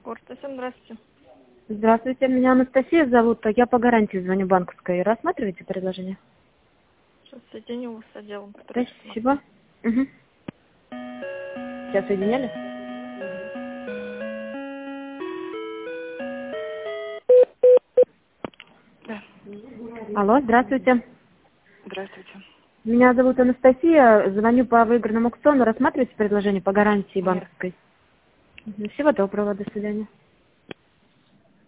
Кортесом, здравствуйте. Здравствуйте, меня Анастасия зовут. Я по гарантии звоню банковской. Рассматриваете предложение? Сейчас соединю вас с отделом, который Спасибо. Угу. Сейчас соединяли? Да. Алло, здравствуйте. Здравствуйте. Меня зовут Анастасия. Звоню по выигранному аукциону. Рассматриваете предложение по гарантии Нет. банковской? Всего доброго, до свидания.